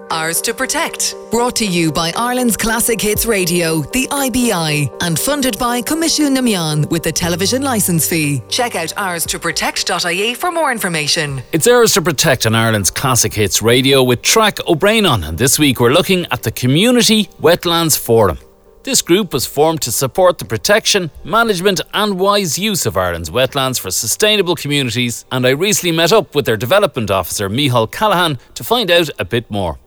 Ours to Protect. Brought to you by Ireland's Classic Hits Radio, the IBI, and funded by Comisiún na Meán with the television licence fee. Check out ourstoprotect.ie for more information. It's Ours to Protect on Ireland's Classic Hits Radio with Track O'Brien on, and this week we're looking at the Community Wetlands Forum. This group was formed to support the protection, management and wise use of Ireland's wetlands for sustainable communities, and I recently met up with their development officer Micheál Callahan to find out a bit more.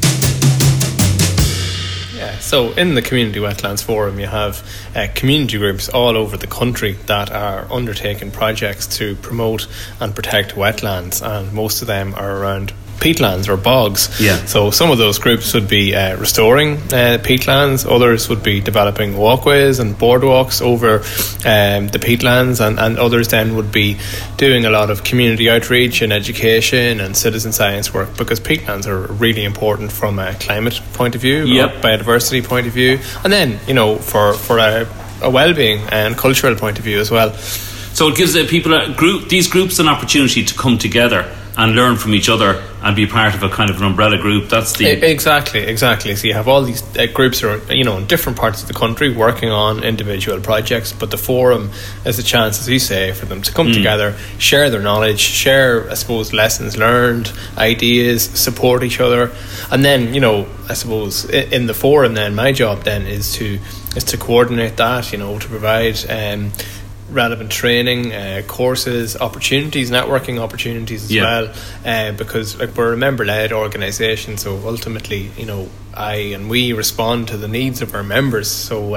Yeah, so in the Community Wetlands Forum you have community groups all over the country that are undertaking projects to promote and protect wetlands, and most of them are around peatlands or bogs. Yeah. So some of those groups would be restoring peatlands, others would be developing walkways and boardwalks over the peatlands, and others then would be doing a lot of community outreach and education and citizen science work, because peatlands are really important from a climate point of view, yep, biodiversity point of view, and then, you know, for a well-being and cultural point of view as well. So it gives these groups an opportunity to come together and learn from each other and be part of a kind of an umbrella group. That's the... Exactly. So you have all these groups who are, you know, in different parts of the country working on individual projects, but the forum is a chance, as you say, for them to come together, share their knowledge, share, I suppose, lessons learned, ideas, support each other. And then, you know, I suppose in the forum then, my job then is to coordinate that, you know, to provide relevant training, courses, opportunities, networking opportunities as well, because like we're a member-led organisation, so ultimately, you know, we respond to the needs of our members. So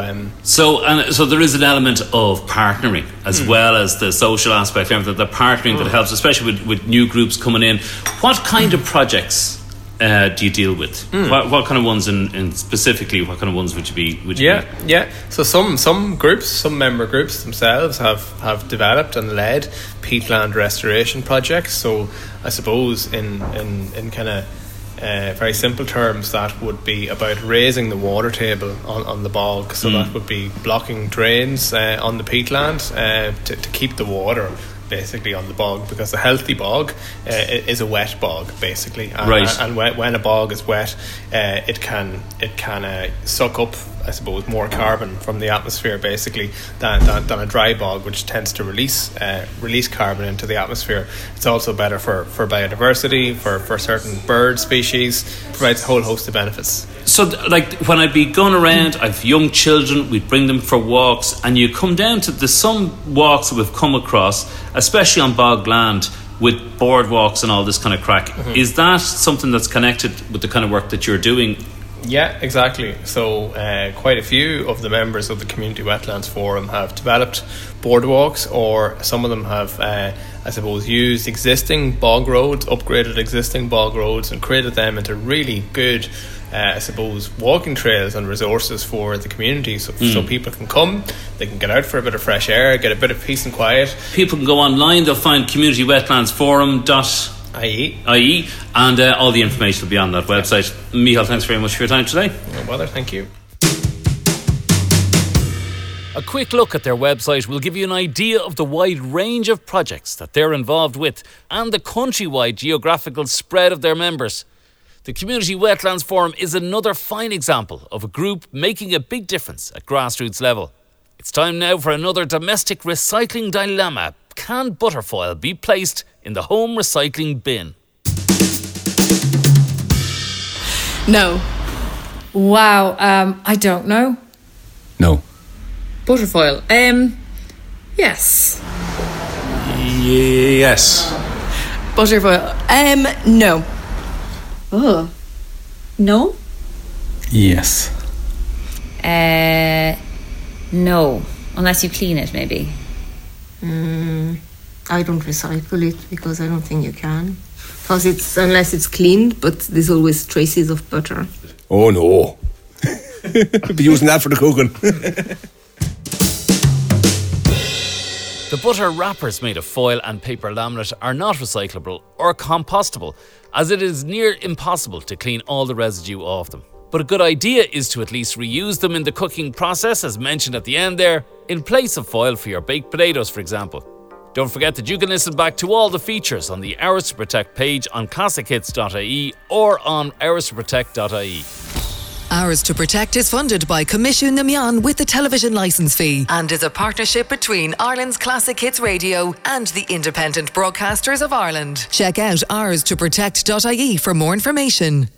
there is an element of partnering as well as the social aspect, the partnering that helps, especially with new groups coming in. What kind of projects do you deal with? What kind of ones, in specifically, what kind of ones would you be? Yeah. So some groups, some member groups themselves have developed and led peatland restoration projects. So I suppose in kind of very simple terms, that would be about raising the water table on the bog. So that would be blocking drains on the peatland to keep the water basically on the bog, because a healthy bog is a wet bog basically, and when a bog is wet, it can suck up, I suppose, more carbon from the atmosphere basically than a dry bog, which tends to release carbon into the atmosphere. It's also better for biodiversity, for certain bird species, provides a whole host of benefits. So, like, when I'd be going around, I've young children, we'd bring them for walks, and you come down to some walks that we've come across, especially on bog land, with boardwalks and all this kind of crack. Is that something that's connected with the kind of work that you're doing? Yeah, exactly. So quite a few of the members of the Community Wetlands Forum have developed boardwalks, or some of them have, I suppose, used existing bog roads, upgraded existing bog roads, and created them into really good, I suppose, walking trails and resources for the community, so people can come, they can get out for a bit of fresh air, get a bit of peace and quiet. People can go online, they'll find communitywetlandsforum.ie, and all the information will be on that website. Micheál, thanks very much for your time today. No bother, thank you. A quick look at their website will give you an idea of the wide range of projects that they're involved with and the countrywide geographical spread of their members. The Community Wetlands Forum is another fine example of a group making a big difference at grassroots level. It's time now for another domestic recycling dilemma. Can butterfoil be placed in the home recycling bin? No. Wow, I don't know. No. Butterfoil. Yes. Yes. Butterfoil. No. Oh. No? Yes. No. Unless you clean it, maybe. I don't recycle it because I don't think you can. Because unless it's cleaned, but there's always traces of butter. Oh no. Be using that for the cooking. The butter wrappers made of foil and paper laminate are not recyclable or compostable, as it is near impossible to clean all the residue off them. But a good idea is to at least reuse them in the cooking process, as mentioned at the end there, in place of foil for your baked potatoes, for example. Don't forget that you can listen back to all the features on the Hours to Protect page on classichits.ie or on hoursToprotect.ie. Hours to Protect is funded by Commission na Meán with the television licence fee and is a partnership between Ireland's Classic Hits Radio and the Independent Broadcasters of Ireland. Check out hoursToprotect.ie for more information.